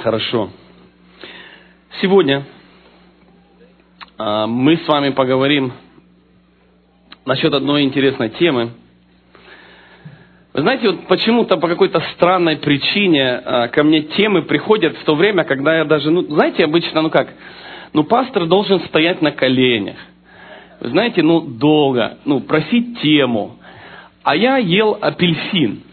Хорошо. Сегодня мы с вами поговорим насчет одной интересной темы. Вы знаете, вот почему-то по какой-то странной причине ко мне темы приходят в то время, когда я даже, знаете, обычно, пастор должен стоять на коленях. Вы знаете, долго, просить тему. А я ел апельсин.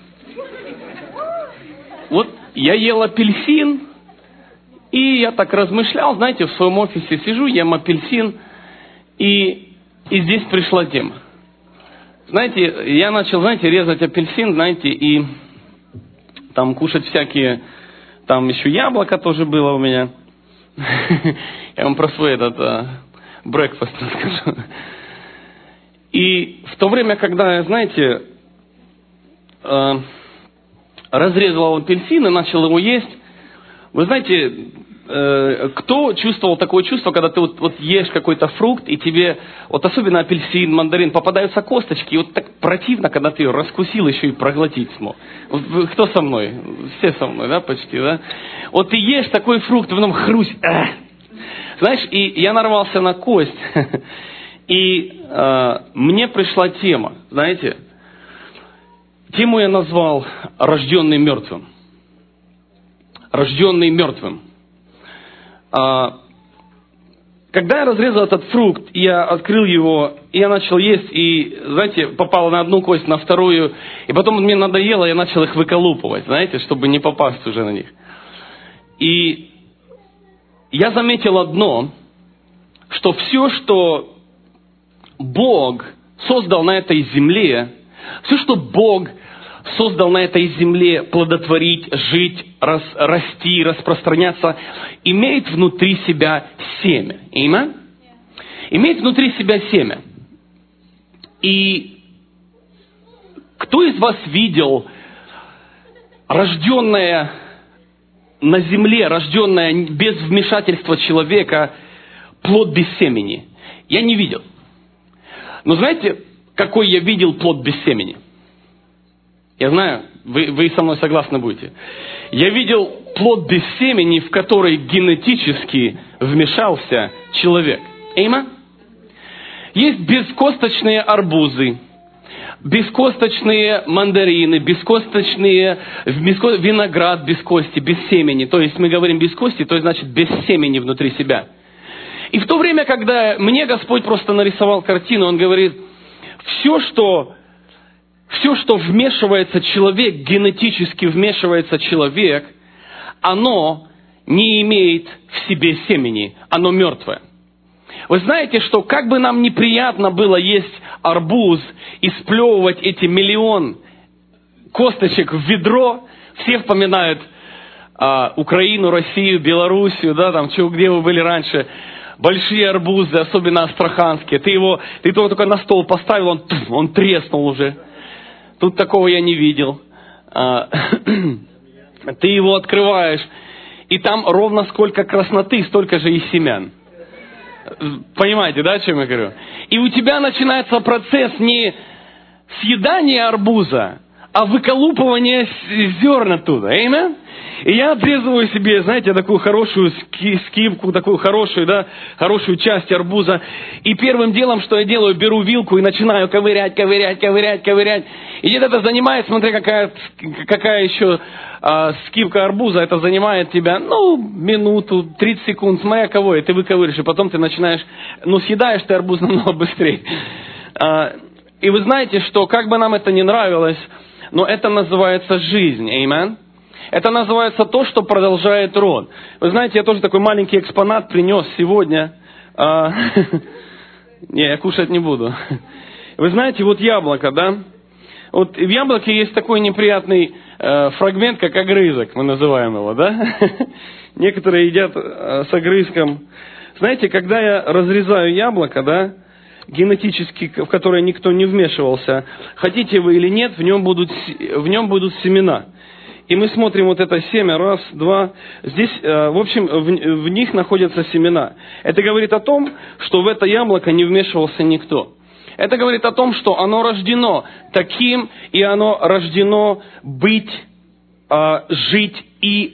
Вот я ел апельсин, и я так размышлял, знаете, в своем офисе сижу, ем апельсин, и здесь пришла тема. Знаете, я начал, резать апельсин, и там кушать всякие, там еще яблоко тоже было у меня. Я вам про свой брекфаст расскажу. И в то время, когда я, разрезал апельсин и начал его есть, вы знаете, кто чувствовал такое чувство, когда ты вот ешь какой-то фрукт, и тебе, особенно апельсин, мандарин, попадаются косточки, и так противно, когда ты ее раскусил, еще и проглотить смог. Кто со мной? Все со мной, да, почти, да? Вот ты ешь такой фрукт, и потом хрусь. Знаешь, и я нарвался на кость, и мне пришла тема, знаете, тему я назвал «Рожденный мертвым». Рожденный мертвым. Когда я разрезал этот фрукт, я открыл его, и я начал есть, и, попал на одну кость, на вторую, и потом мне надоело, я начал их выколупывать, чтобы не попасть уже на них. И я заметил одно, что все, что Бог создал на этой земле, все, что Бог создал на этой земле плодотворить, жить, расти, распространяться, имеет внутри себя семя. Имя? Имеет внутри себя семя. И кто из вас видел рожденное на земле, рожденное без вмешательства человека, плод без семени? Я не видел. Но знаете, какой я видел плод без семени? Я знаю, вы со мной согласны будете. Я видел плод без семени, в который генетически вмешался человек. Эйма? Есть бескосточные арбузы, бескосточные мандарины, бескосточные виноград без кости, без семени. То есть мы говорим без кости, то есть значит без семени внутри себя. И в то время, когда мне Господь просто нарисовал картину, Он говорит, все, что вмешивается человек, генетически вмешивается человек, оно не имеет в себе семени, оно мертвое. Вы знаете, что как бы нам неприятно было есть арбуз и сплевывать эти миллион косточек в ведро, все вспоминают Украину, Россию, Белоруссию, где вы были раньше, большие арбузы, особенно астраханские, ты его только на стол поставил, он треснул уже. Тут такого я не видел. Ты его открываешь, и там ровно сколько красноты, столько же и семян. Понимаете, да, о чем я говорю? И у тебя начинается процесс не съедания арбуза, а выколупывания зерна оттуда. Amen? И я отрезываю себе, такую хорошую скибку, такую хорошую часть арбуза. И первым делом, что я делаю, беру вилку и начинаю ковырять. И где-то это занимает, смотри, какая еще скибка арбуза, это занимает тебя, минуту, 30 секунд, смотря кого, и ты выковыришь, и потом ты начинаешь, съедаешь ты арбуз намного быстрее. И вы знаете, что как бы нам это ни нравилось, но это называется жизнь, amen? Это называется то, что продолжает род. Вы знаете, я тоже такой маленький экспонат принес сегодня. Не, я кушать не буду. Вы знаете, вот яблоко, да? Вот в яблоке есть такой неприятный фрагмент, как огрызок, мы называем его, да? Некоторые едят с огрызком. Знаете, когда я разрезаю яблоко, да, генетически, в которое никто не вмешивался, хотите вы или нет, в нем будут семена. И мы смотрим вот это семя, раз, два. Здесь, в общем, в них находятся семена. Это говорит о том, что в это яблоко не вмешивался никто. Это говорит о том, что оно рождено таким, и оно рождено быть, жить и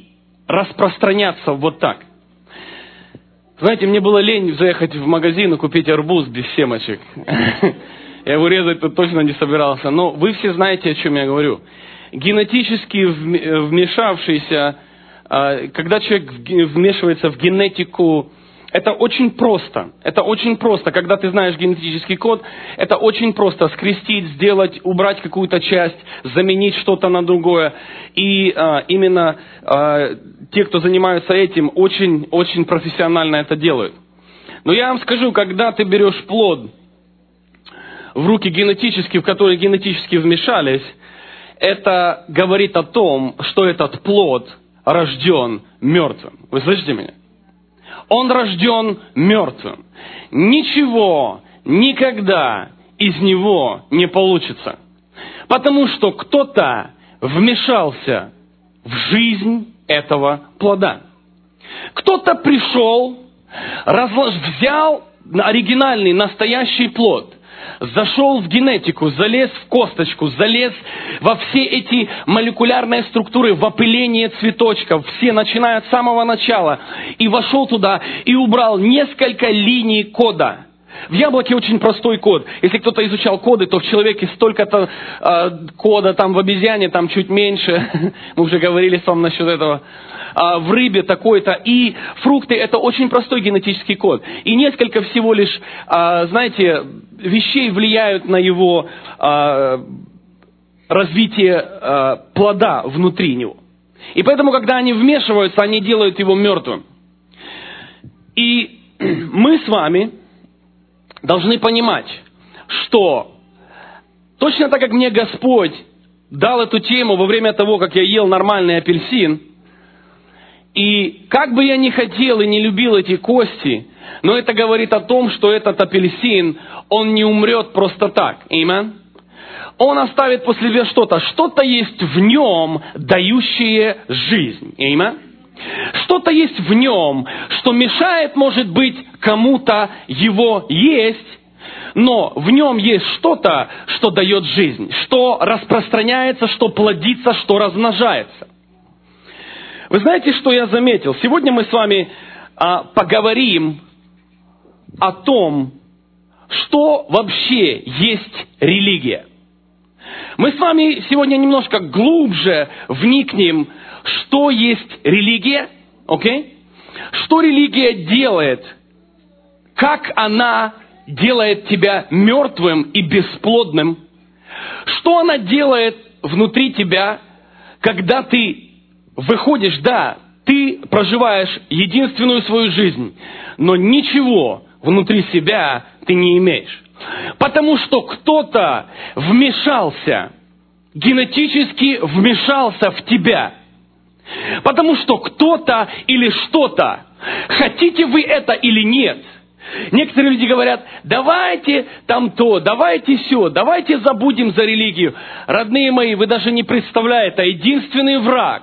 распространяться вот так. Знаете, мне было лень заехать в магазин и купить арбуз без семечек. Я его резать тут точно не собирался. Но вы все знаете, о чем я говорю. Генетически вмешавшийся, когда человек вмешивается в генетику, это очень просто. Это очень просто. Когда ты знаешь генетический код, это очень просто скрестить, сделать, убрать какую-то часть, заменить что-то на другое. И именно те, кто занимаются этим, очень профессионально это делают. Но я вам скажу, когда ты берешь плод в руки генетически, в которые генетически вмешались, это говорит о том, что этот плод рожден мертвым. Вы слышите меня? Он рожден мертвым. Ничего никогда из него не получится. Потому что кто-то вмешался в жизнь этого плода. Кто-то пришел, взял оригинальный, настоящий плод, зашел в генетику, залез в косточку, залез во все эти молекулярные структуры, в опыление цветочков, все, начиная от самого начала, и вошел туда и убрал несколько линий кода. В яблоке очень простой код. Если кто-то изучал коды, то в человеке столько-то кода, там в обезьяне там чуть меньше. Мы уже говорили с вами насчет этого. В рыбе такой-то. И фрукты — это очень простой генетический код. И несколько всего лишь, знаете, вещей влияют на его развитие плода внутри него. И поэтому, когда они вмешиваются, они делают его мертвым. И мы с вами должны понимать, что точно так, как мне Господь дал эту тему во время того, как я ел нормальный апельсин, и как бы я ни хотел и не любил эти кости, но это говорит о том, что этот апельсин, он не умрет просто так. Аминь. Он оставит после себя что-то. Что-то есть в нем, дающее жизнь. Аминь. Что-то есть в нем, что мешает, может быть, кому-то его есть, но в нем есть что-то, что дает жизнь, что распространяется, что плодится, что размножается. Вы знаете, что я заметил? Сегодня мы с вами поговорим о том, что вообще есть религия. Мы с вами сегодня немножко глубже вникнем, что есть религия, окей? Что религия делает, как она делает тебя мертвым и бесплодным, что она делает внутри тебя, когда ты выходишь, да, ты проживаешь единственную свою жизнь, но ничего внутри себя ты не имеешь. Потому что кто-то вмешался, генетически вмешался в тебя. Потому что кто-то или что-то, хотите вы это или нет. Некоторые люди говорят: давайте там то, давайте сё, давайте забудем за религию. Родные мои, вы даже не представляете, это единственный враг,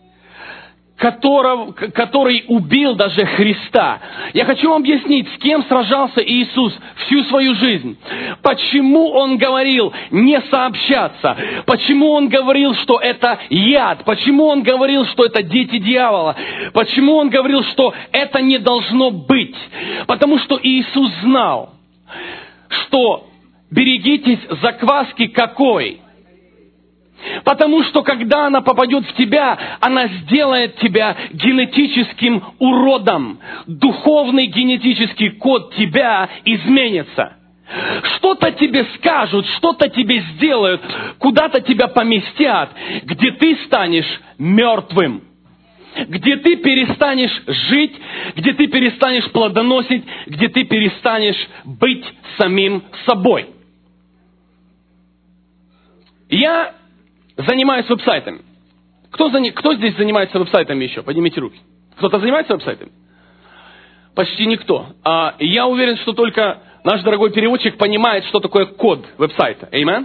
который убил даже Христа. Я хочу вам объяснить, с кем сражался Иисус всю свою жизнь. Почему Он говорил не сообщаться? Почему Он говорил, что это яд? Почему Он говорил, что это дети дьявола? Почему Он говорил, что это не должно быть? Потому что Иисус знал, что берегитесь закваски какой? Потому что, когда она попадет в тебя, она сделает тебя генетическим уродом. Духовный генетический код тебя изменится. Что-то тебе скажут, что-то тебе сделают, куда-то тебя поместят, где ты станешь мертвым. Где ты перестанешь жить, где ты перестанешь плодоносить, где ты перестанешь быть самим собой. Я занимаюсь веб-сайтами. Кто здесь занимается веб-сайтами еще? Поднимите руки. Кто-то занимается веб-сайтами? Почти никто. Я уверен, что только наш дорогой переводчик понимает, что такое код веб-сайта. Аминь.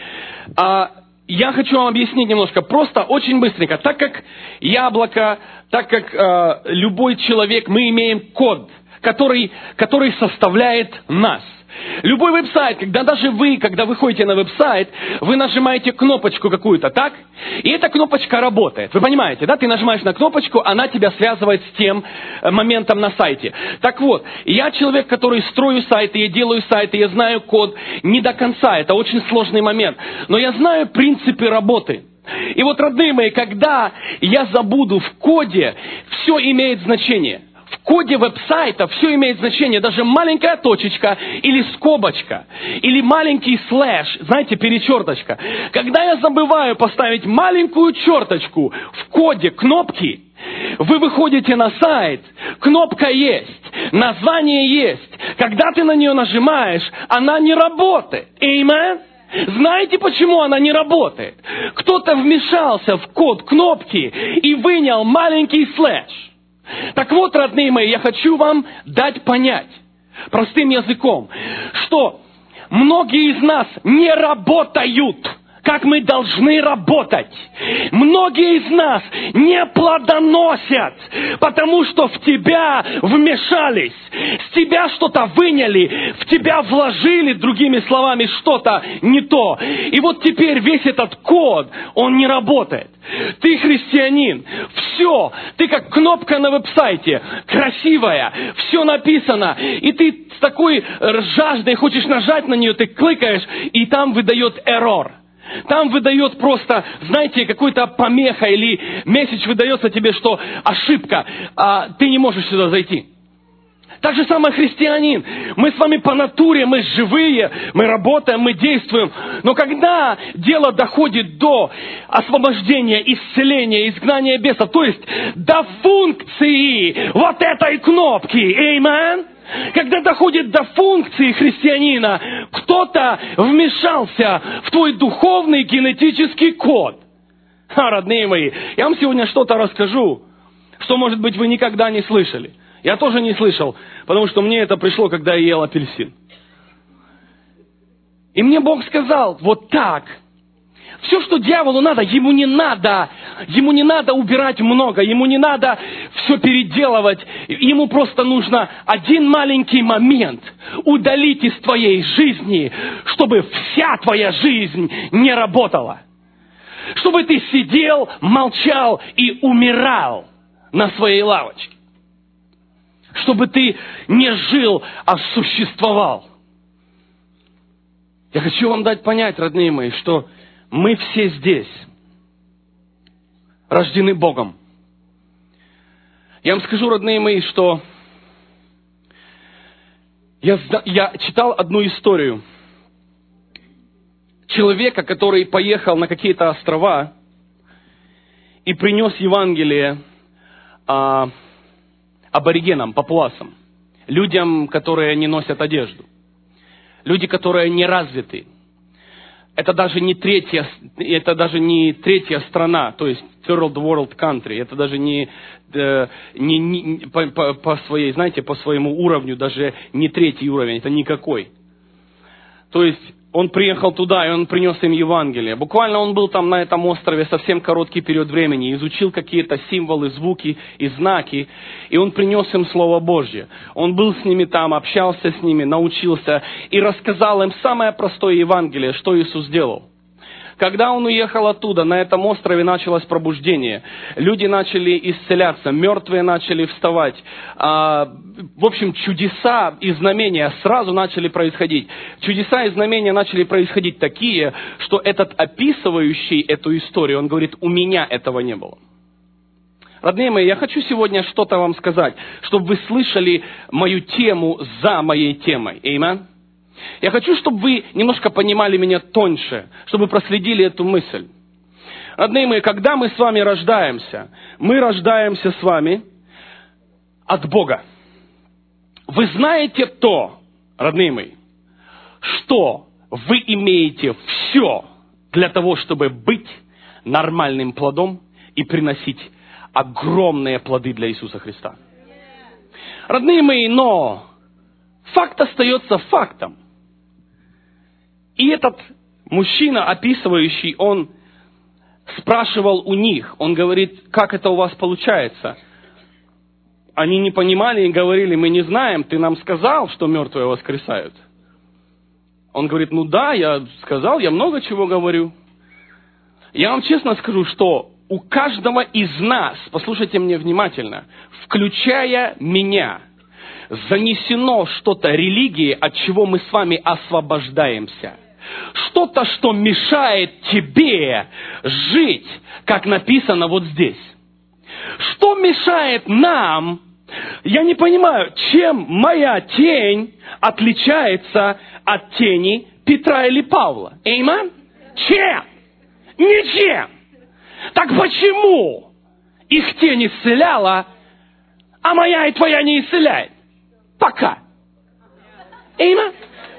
Я хочу вам объяснить немножко, просто очень быстренько. Так как яблоко, так как любой человек, мы имеем код, который составляет нас. Любой веб-сайт, когда вы ходите на веб-сайт, вы нажимаете кнопочку какую-то, так? И эта кнопочка работает. Вы понимаете, да? Ты нажимаешь на кнопочку, она тебя связывает с тем моментом на сайте. Так вот, я человек, который строю сайты, я делаю сайты, я знаю код не до конца. Это очень сложный момент. Но я знаю принципы работы. И вот, родные мои, когда я забуду в коде, все имеет значение. В коде веб-сайта все имеет значение, даже маленькая точечка или скобочка, или маленький слэш, знаете, перечерточка. Когда я забываю поставить маленькую черточку в коде кнопки, вы выходите на сайт, кнопка есть, название есть. Когда ты на нее нажимаешь, она не работает. Amen? Знаете, почему она не работает? Кто-то вмешался в код кнопки и вынял маленький слэш. Так вот, родные мои, я хочу вам дать понять простым языком, что многие из нас не работают, как мы должны работать. Многие из нас не плодоносят, потому что в тебя вмешались, с тебя что-то выняли, в тебя вложили, другими словами, что-то не то. И вот теперь весь этот код, он не работает. Ты христианин, все, ты как кнопка на веб-сайте, красивая, все написано, и ты с такой жаждой хочешь нажать на нее, ты кликаешь, и там выдает error. Там выдает просто, знаете, какой-то помеха или месседж выдается тебе, что ошибка, ты не можешь сюда зайти. Так же самое христианин. Мы с вами по натуре, мы живые, мы работаем, мы действуем. Но когда дело доходит до освобождения, исцеления, изгнания бесов, то есть до функции вот этой кнопки, amen? Когда доходит до функции христианина, кто-то вмешался в твой духовный генетический код. Родные мои, я вам сегодня что-то расскажу, что, может быть, вы никогда не слышали. Я тоже не слышал, потому что мне это пришло, когда я ел апельсин. И мне Бог сказал, вот так. Все, что дьяволу надо, ему не надо убирать много, ему не надо все переделывать, ему просто нужно один маленький момент удалить из твоей жизни, чтобы вся твоя жизнь не работала. Чтобы ты сидел, молчал и умирал на своей лавочке. Чтобы ты не жил, а существовал. Я хочу вам дать понять, родные мои, что мы все здесь рождены Богом. Я вам скажу, родные мои, что я читал одну историю человека, который поехал на какие-то острова и принес Евангелие аборигенам, папуасам, людям, которые не носят одежду, люди, которые не развиты. Это даже не третья страна, то есть third world country. Это даже не по своей, знаете, по своему уровню, даже не третий уровень, это никакой. То есть он приехал туда, и он принес им Евангелие. Буквально он был там на этом острове совсем короткий период времени, изучил какие-то символы, звуки и знаки, и он принес им Слово Божье. Он был с ними там, общался с ними, научился и рассказал им самое простое Евангелие, что Иисус делал. Когда он уехал оттуда, на этом острове началось пробуждение. Люди начали исцеляться, мертвые начали вставать. В общем, чудеса и знамения сразу начали происходить. Чудеса и знамения начали происходить такие, что этот описывающий эту историю, он говорит, у меня этого не было. Родные мои, я хочу сегодня что-то вам сказать, чтобы вы слышали мою тему за моей темой. Аминь. Я хочу, чтобы вы немножко понимали меня тоньше, чтобы проследили эту мысль. Родные мои, когда мы с вами рождаемся, мы рождаемся с вами от Бога. Вы знаете то, родные мои, что вы имеете все для того, чтобы быть нормальным плодом и приносить огромные плоды для Иисуса Христа. Родные мои, но факт остается фактом. И этот мужчина, описывающий, он спрашивал у них, он говорит, как это у вас получается? они не понимали и говорили: мы не знаем, ты нам сказал, что мертвые воскресают. Он говорит: ну да, я сказал, я много чего говорю. Я вам честно скажу, что у каждого из нас, послушайте меня внимательно, включая меня, занесено что-то религии, от чего мы с вами освобождаемся. Что-то, что мешает тебе жить, как написано вот здесь. Что мешает нам? Я не понимаю, чем моя тень отличается от тени Петра или Павла? Эймен? Чем? Ничем. Так почему их тень исцеляла, а моя и твоя не исцеляет? Пока. Эймен?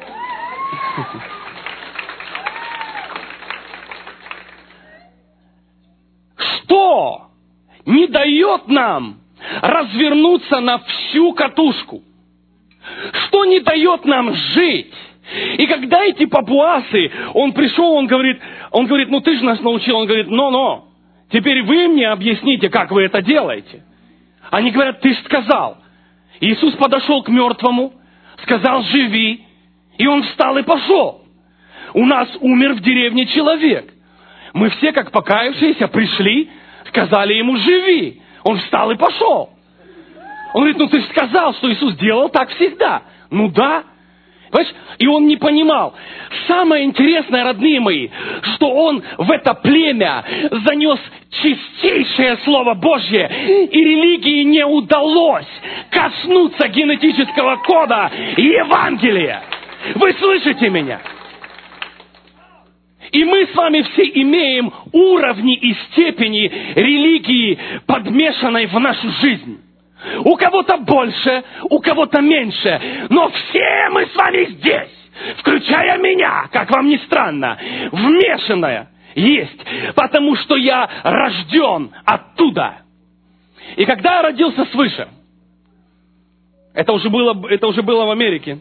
Что не дает нам развернуться на всю катушку? Что не дает нам жить? И когда эти папуасы, он пришел, он говорит, ну ты же нас научил, он говорит: но, теперь вы мне объясните, как вы это делаете. Они говорят: ты же сказал. Иисус подошел к мертвому, сказал: живи, и он встал и пошел. У нас умер в деревне человек. Мы все, как покаявшиеся, пришли, сказали ему: живи. Он встал и пошел. Он говорит: ну ты же сказал, что Иисус делал так всегда. Ну да. Понимаешь? И он не понимал. Самое интересное, родные мои, что он в это племя занес чистейшее Слово Божье, и религии не удалось коснуться генетического кода Евангелия. Вы слышите меня? И мы с вами все имеем уровни и степени религии, подмешанной в нашу жизнь. У кого-то больше, у кого-то меньше. Но все мы с вами здесь, включая меня, как вам ни странно, вмешанная есть. Потому что я рожден оттуда. И когда я родился свыше, это уже было в Америке.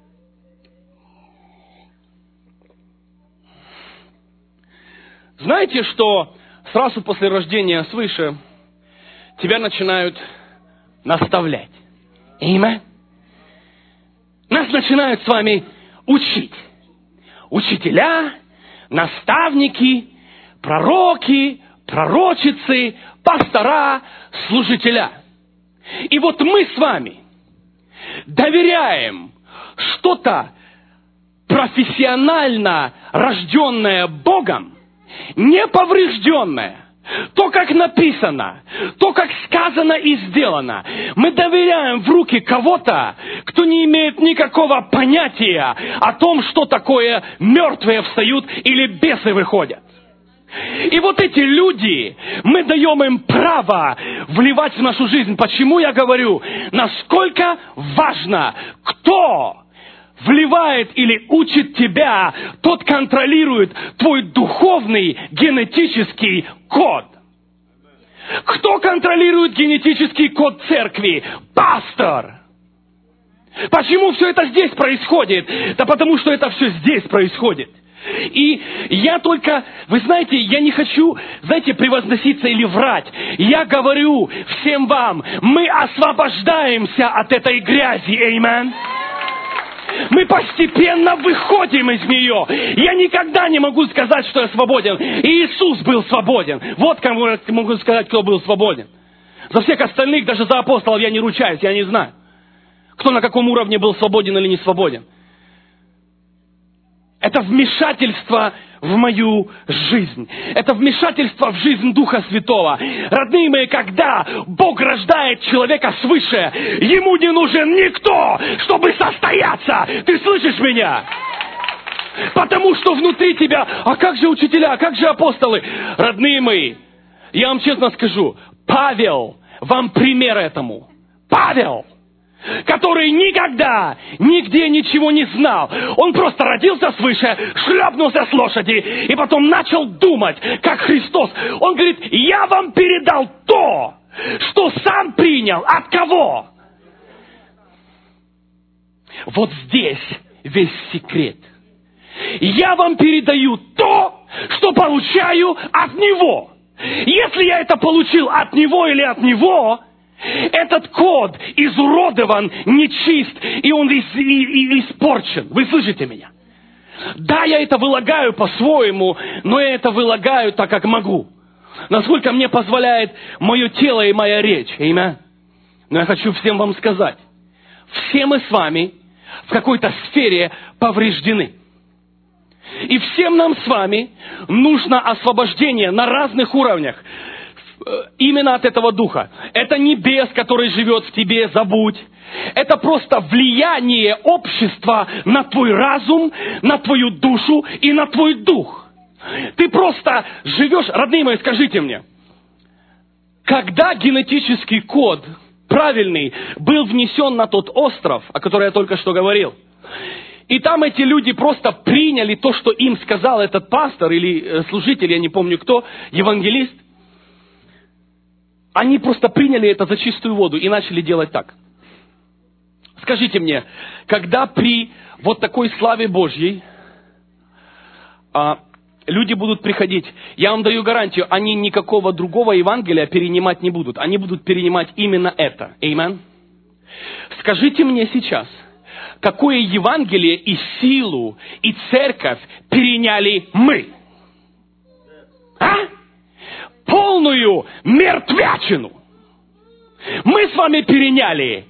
Знаете, что сразу после рождения свыше тебя начинают наставлять? Имя? Нас начинают с вами учить. Учителя, наставники, пророки, пророчицы, пастора, служителя. И вот мы с вами доверяем что-то профессионально рожденное Богом, неповрежденное, то, как написано, то, как сказано и сделано. Мы доверяем в руки кого-то, кто не имеет никакого понятия о том, что такое мертвые встают или бесы выходят. И вот эти люди, мы даем им право вливать в нашу жизнь. Почему я говорю, насколько важно, кто вливает или учит тебя, тот контролирует твой духовный генетический код. Кто контролирует генетический код церкви? Пастор. Почему все это здесь происходит? Да потому что это все здесь происходит. И я только, вы знаете, я не хочу, превозноситься или врать. Я говорю всем вам, мы освобождаемся от этой грязи. Аминь. Мы постепенно выходим из нее. Я никогда не могу сказать, что я свободен. Иисус был свободен. Вот кому я могу сказать, кто был свободен. За всех остальных, даже за апостолов, я не ручаюсь, я не знаю, кто на каком уровне был свободен или не свободен. Это вмешательство в мою жизнь. Это вмешательство в жизнь Духа Святого. Родные мои, когда Бог рождает человека свыше, ему не нужен никто, чтобы состояться. Ты слышишь меня? Потому что внутри тебя, а как же учителя, а как же апостолы? Родные мои, я вам честно скажу, Павел вам пример этому. Павел, который никогда, нигде ничего не знал. Он просто родился свыше, шлепнулся с лошади, и потом начал думать, как Христос. Он говорит: я вам передал то, что сам принял. От кого? Вот здесь весь секрет. Я вам передаю то, что получаю от Него. Если я это получил от Него или от Него, Этот код изуродован, нечист, и он испорчен. Вы слышите меня? Да, я это вылагаю по-своему, но я это вылагаю так, как могу. Насколько мне позволяет мое тело и моя речь. Аминь. Но я хочу всем вам сказать. Все мы с вами в какой-то сфере повреждены. И всем нам с вами нужно освобождение на разных уровнях. Именно от этого духа. Это не бес, который живет в тебе, забудь. Это просто влияние общества на твой разум, на твою душу и на твой дух. Ты просто живешь, родные мои, скажите мне, когда генетический код правильный был внесен на тот остров, о котором я только что говорил, и там эти люди просто приняли то, что им сказал этот пастор или служитель, я не помню кто, евангелист, они просто приняли это за чистую воду и начали делать так. Скажите мне, когда при вот такой славе Божьей люди будут приходить, я вам даю гарантию, они никакого другого Евангелия перенимать не будут. Они будут перенимать именно это. Аминь. Скажите мне сейчас, какое Евангелие и силу, и церковь переняли мы? Полную мертвячину. Мы с вами переняли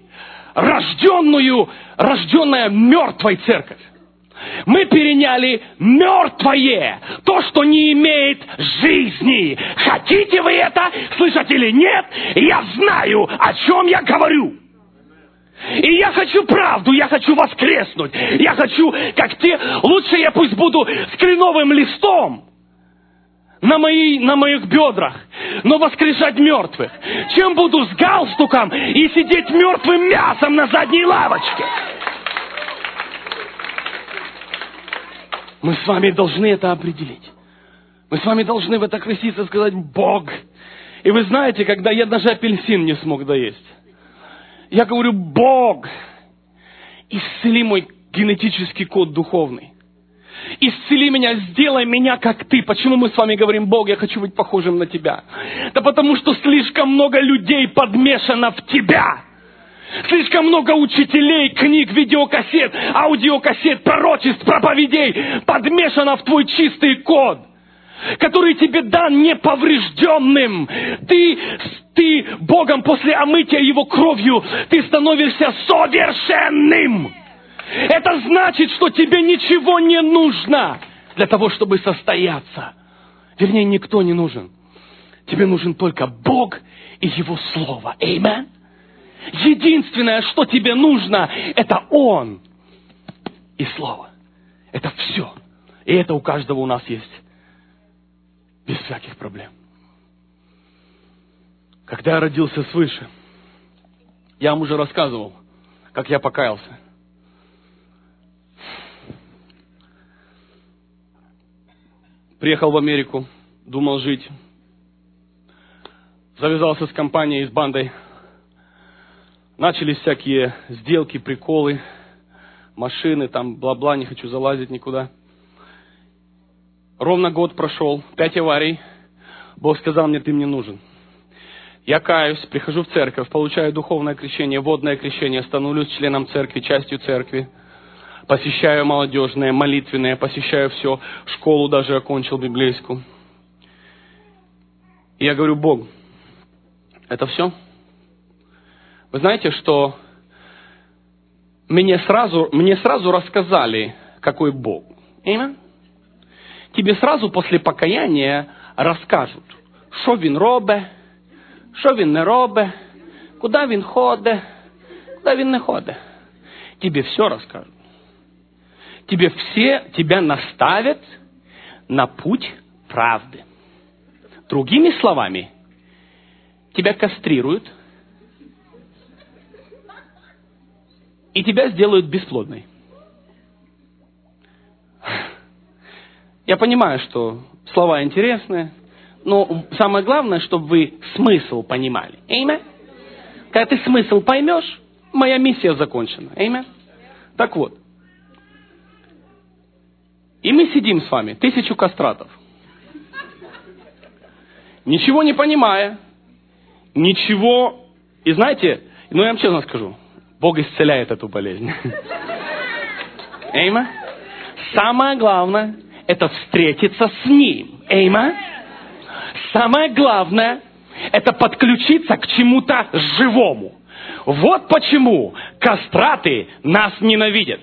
рожденная мертвой церковь. Мы переняли мертвое, то, что не имеет жизни. Хотите вы это слышать или нет? Я знаю, о чем я говорю. И я хочу правду, я хочу воскреснуть. Я хочу, как те, лучше я пусть буду с кленовым листом на моих бедрах, но воскрешать мертвых, чем буду с галстуком и сидеть мертвым мясом на задней лавочке. Мы с вами должны это определить. Мы с вами должны в это креститься и сказать: Бог. И вы знаете, когда я даже апельсин не смог доесть, я говорю: Бог, исцели мой генетический код духовный. Исцели меня, сделай меня как ты. Почему мы с вами говорим: Бог, я хочу быть похожим на тебя? Да потому что слишком много людей подмешано в тебя. Слишком много учителей, книг, видеокассет, аудиокассет, пророчеств, проповедей подмешано в твой чистый код, который тебе дан неповрежденным. Ты Богом после омытия Его кровью, ты становишься совершенным. Это значит, что тебе ничего не нужно для того, чтобы состояться. Вернее, никто не нужен. Тебе нужен только Бог и Его Слово. Аминь. Единственное, что тебе нужно, это Он и Слово. Это все. И это у каждого у нас есть. Без всяких проблем. Когда я родился свыше, я вам уже рассказывал, как я покаялся. Приехал в Америку, думал жить. Завязался с компанией, с бандой. Начались всякие сделки, приколы, машины, там бла-бла, не хочу залазить никуда. Ровно год прошел, 5 аварий. Бог сказал мне: ты мне нужен. Я каюсь, прихожу в церковь, получаю духовное крещение, водное крещение, становлюсь членом церкви, частью церкви. Посещаю молодежное, молитвенное, посещаю все. Школу даже окончил библейскую. И я говорю: Бог, это все? Вы знаете, что мне сразу рассказали, какой Бог. Аминь. Тебе сразу после покаяния расскажут, що він робить, що він не робить, куда він ходить, куда він не ходить. Тебе все расскажут. Тебя наставят на путь правды. Другими словами, тебя кастрируют и тебя сделают бесплодной. Я понимаю, что слова интересные, но самое главное, чтобы вы смысл понимали. Аминь. Когда ты смысл поймешь, моя миссия закончена. Аминь. Так вот. И мы сидим с вами, 1000 кастратов. Ничего не понимая, ничего И знаете, я вам честно скажу, Бог исцеляет эту болезнь. Эйма? Самое главное, это встретиться с Ним. Эйма? Самое главное, это подключиться к чему-то живому. Вот почему кастраты нас ненавидят.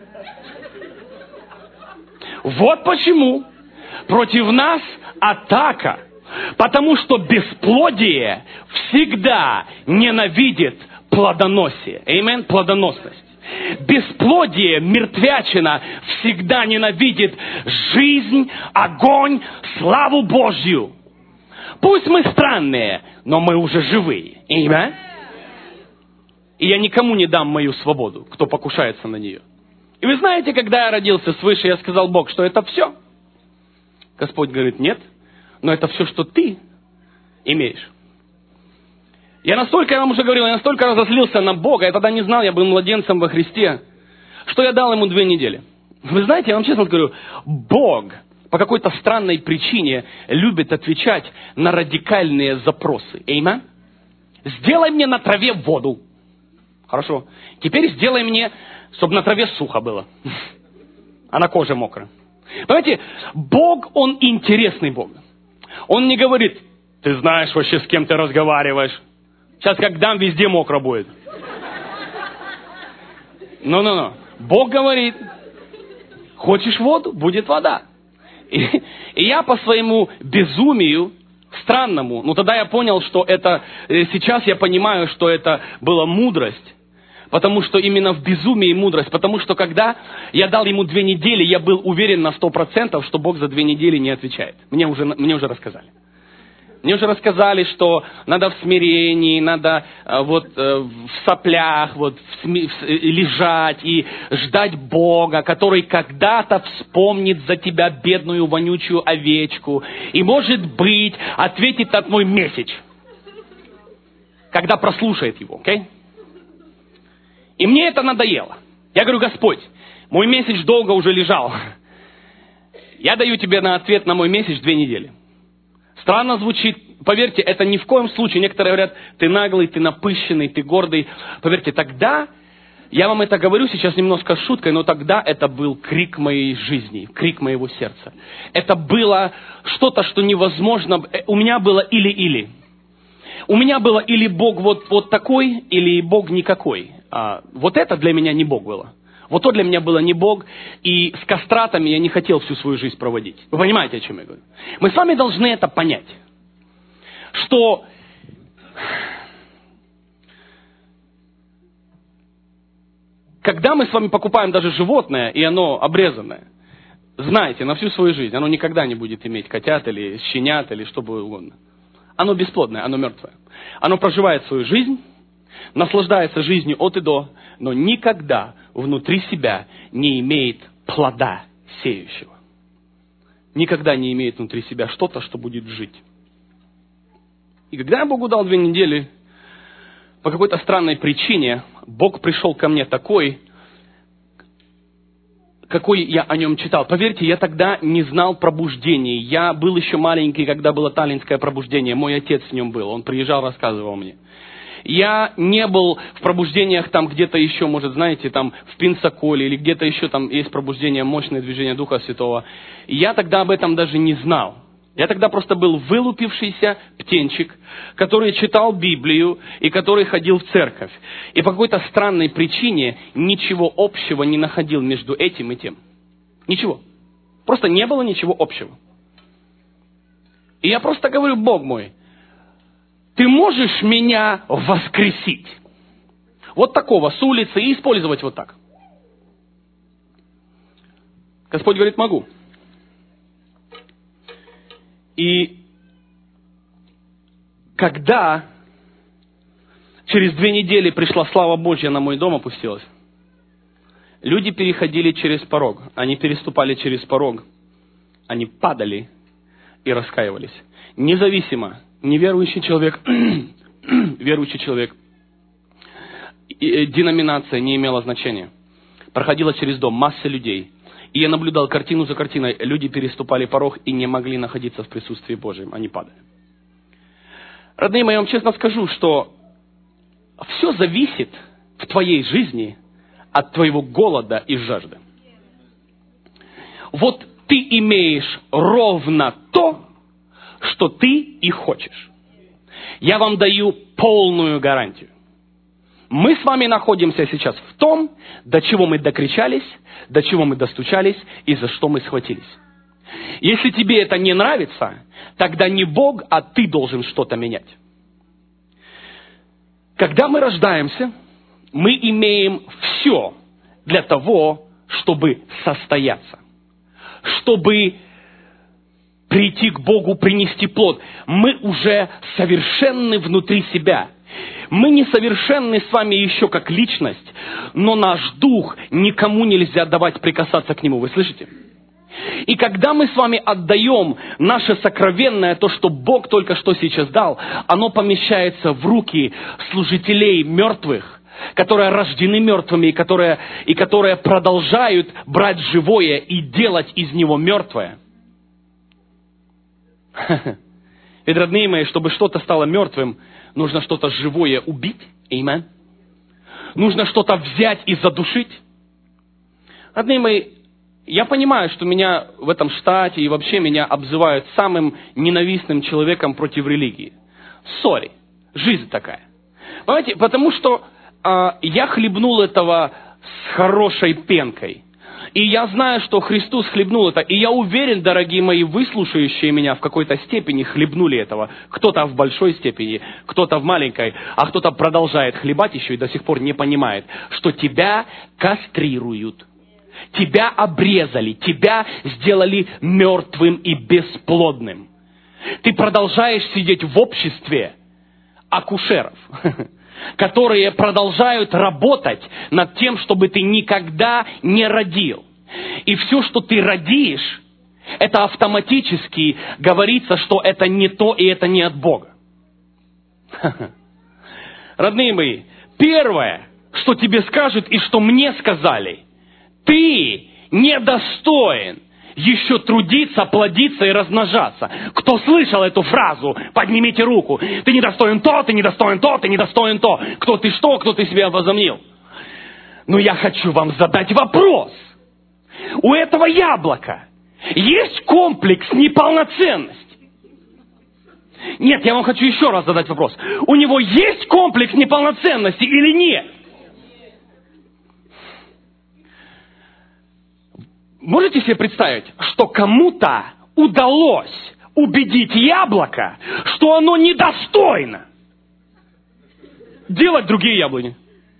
Вот почему против нас атака. Потому что бесплодие всегда ненавидит плодоносие. Аминь, плодоносность. Бесплодие, мертвячина всегда ненавидит жизнь, огонь, славу Божью. Пусть мы странные, но мы уже живые. Аминь. И я никому не дам мою свободу, кто покушается на нее. И вы знаете, когда я родился свыше, я сказал: Бог, что это все? Господь говорит: нет, но это все, что ты имеешь. Я вам уже говорил, я настолько разозлился на Бога, я тогда не знал, я был младенцем во Христе, что я дал ему 2 недели. Вы знаете, я вам честно говорю, Бог по какой-то странной причине любит отвечать на радикальные запросы. Эйма? Сделай мне на траве воду. Хорошо. Теперь сделай мне, чтобы на траве сухо было, а на коже мокро. Понимаете, Бог, Он интересный Бог. Он не говорит: ты знаешь вообще, с кем ты разговариваешь. Сейчас как дам, везде мокро будет. Но. Бог говорит: хочешь воду, будет вода. И я по своему безумию, странному, тогда я понял, что это, сейчас я понимаю, что это была мудрость. Потому что именно в безумии мудрость. Потому что когда я дал ему 2 недели, я был уверен на 100%, что Бог за 2 недели не отвечает. Мне уже рассказали. Мне уже рассказали, что надо в смирении, надо в соплях лежать и ждать Бога, который когда-то вспомнит за тебя бедную вонючую овечку. И, может быть, ответит на твой месседж, когда прослушает его, окей? И мне это надоело. Я говорю: Господь, мой месседж долго уже лежал. Я даю тебе на ответ на мой месседж 2 недели. Странно звучит. Поверьте, это ни в коем случае. Некоторые говорят: ты наглый, ты напыщенный, ты гордый. Поверьте, тогда, я вам это говорю сейчас немножко шуткой, но тогда это был крик моей жизни, крик моего сердца. Это было что-то, что невозможно. У меня было или-или. У меня было или Бог вот такой, или Бог никакой. Вот это для меня не Бог было. Вот то для меня было не Бог. И с кастратами я не хотел всю свою жизнь проводить. Вы понимаете, о чем я говорю? Мы с вами должны это понять. Что когда мы с вами покупаем даже животное, и оно обрезанное, знайте, на всю свою жизнь оно никогда не будет иметь котят или щенят или что бы угодно. Оно бесплодное, оно мертвое. Оно проживает свою жизнь, наслаждается жизнью от и до, но никогда внутри себя не имеет плода сеющего. Никогда не имеет внутри себя что-то, что будет жить. И когда я Богу дал 2 недели, по какой-то странной причине, Бог пришел ко мне такой, какой я о нем читал. Поверьте, я тогда не знал пробуждений. Я был еще маленький, когда было таллинское пробуждение. Мой отец в нем был. Он приезжал, рассказывал мне. Я не был в пробуждениях там где-то еще, может, знаете, там в Пенсаколе или где-то еще там есть пробуждение, мощное движение Духа Святого. Я тогда об этом даже не знал. Я тогда просто был вылупившийся птенчик, который читал Библию и который ходил в церковь. И по какой-то странной причине ничего общего не находил между этим и тем. Ничего. Просто не было ничего общего. И я просто говорю: Бог мой, ты можешь меня воскресить? Вот такого, с улицы, и использовать вот так. Господь говорит: могу. И когда через 2 недели пришла слава Божья на мой дом, опустилась, люди переходили через порог. Они переступали через порог. Они падали и раскаивались. Независимо, неверующий человек, верующий человек, деноминация не имела значения. Проходила через дом масса людей. И я наблюдал картину за картиной. Люди переступали порог и не могли находиться в присутствии Божьем. Они падали. Родные мои, я вам честно скажу, что все зависит в твоей жизни от твоего голода и жажды. Вот ты имеешь ровно то, что ты и хочешь. Я вам даю полную гарантию. Мы с вами находимся сейчас в том, до чего мы докричались, до чего мы достучались и за что мы схватились. Если тебе это не нравится, тогда не Бог, а ты должен что-то менять. Когда мы рождаемся, мы имеем все для того, чтобы состояться, чтобы прийти к Богу, принести плод. Мы уже совершенны внутри себя. Мы несовершенны с вами еще как личность, но наш дух никому нельзя давать прикасаться к нему. Вы слышите? И когда мы с вами отдаем наше сокровенное, то, что Бог только что сейчас дал, оно помещается в руки служителей мертвых, которые рождены мертвыми, и которые продолжают брать живое и делать из него мертвое. Ведь, родные мои, чтобы что-то стало мертвым, нужно что-то живое убить. Аминь. Нужно что-то взять и задушить. Родные мои, я понимаю, что меня в этом штате и вообще меня обзывают самым ненавистным человеком против религии. Сори, жизнь такая. Понимаете, потому что я хлебнул этого с хорошей пенкой. И я знаю, что Христос хлебнул это. И я уверен, дорогие мои, вы, слушающие меня, в какой-то степени хлебнули этого. Кто-то в большой степени, кто-то в маленькой, а кто-то продолжает хлебать еще и до сих пор не понимает, что тебя кастрируют. Тебя обрезали, тебя сделали мертвым и бесплодным. Ты продолжаешь сидеть в обществе акушеров, которые продолжают работать над тем, чтобы ты никогда не родил. И все, что ты родишь, это автоматически говорится, что это не то и это не от Бога. Родные мои, первое, что тебе скажут и что мне сказали, ты недостоин еще трудиться, плодиться и размножаться. Кто слышал эту фразу, поднимите руку. Ты недостоин то, ты недостоин то, ты недостоин то. Кто ты что, кто ты себя возомнил. Но я хочу вам задать вопрос. У этого яблока есть комплекс неполноценности? Нет, я вам хочу еще раз задать вопрос. У него есть комплекс неполноценности или нет? Можете себе представить, что кому-то удалось убедить яблоко, что оно недостойно делать другие яблони?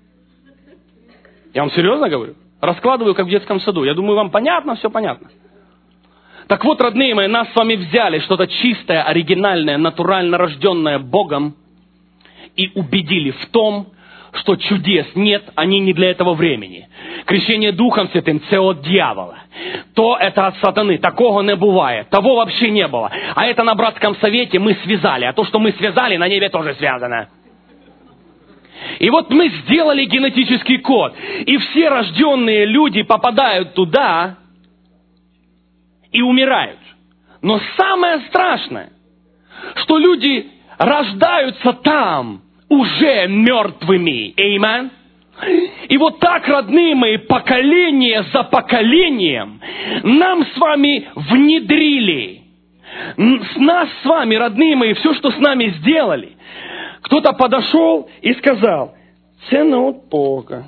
Я вам серьезно говорю? Раскладываю, как в детском саду. Я думаю, вам понятно, все понятно. Так вот, родные мои, нас с вами взяли что-то чистое, оригинальное, натурально рожденное Богом и убедили в том, что чудес нет, они не для этого времени. Крещение Духом Святым – це от дьявола. То это от сатаны. Такого не бывает. Того вообще не было. А это на братском совете мы связали. А то, что мы связали, на небе тоже связано. И вот мы сделали генетический код. И все рожденные люди попадают туда и умирают. Но самое страшное, что люди рождаются там, уже мертвыми. Аминь. И вот так, родные мои, поколение за поколением нам с вами внедрили. С нас с вами, родные мои, все, что с нами сделали. Кто-то подошел и сказал, це не от Бога.